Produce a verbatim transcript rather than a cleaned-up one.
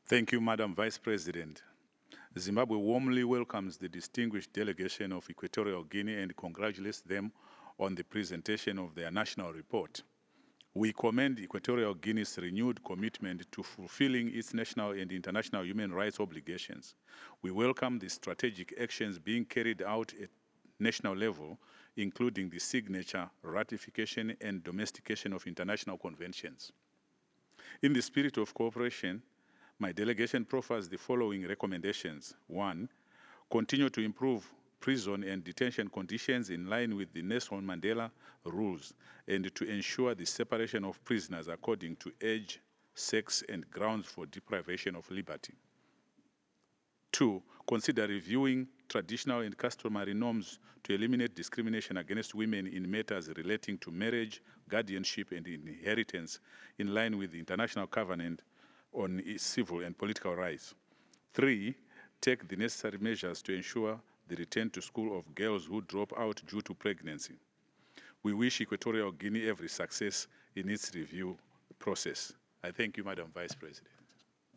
Thank you, Madam Vice President. Zimbabwe warmly welcomes the distinguished delegation of Equatorial Guinea and congratulates them on the presentation of their national report. We commend Equatorial Guinea's renewed commitment to fulfilling its national and international human rights obligations. We welcome the strategic actions being carried out at national level, including the signature, ratification, and domestication of international conventions. In the spirit of cooperation, my delegation profiles the following recommendations. One, continue to improve prison and detention conditions in line with the Nelson Mandela rules and to ensure the separation of prisoners according to age, sex, and grounds for deprivation of liberty. Two, consider reviewing traditional and customary norms to eliminate discrimination against women in matters relating to marriage, guardianship, and inheritance in line with the International Covenant on Civil and Political Rights. Three, take the necessary measures to ensure the return to school of girls who drop out due to pregnancy. We wish Equatorial Guinea every success in its review process. I thank you, Madam Vice President.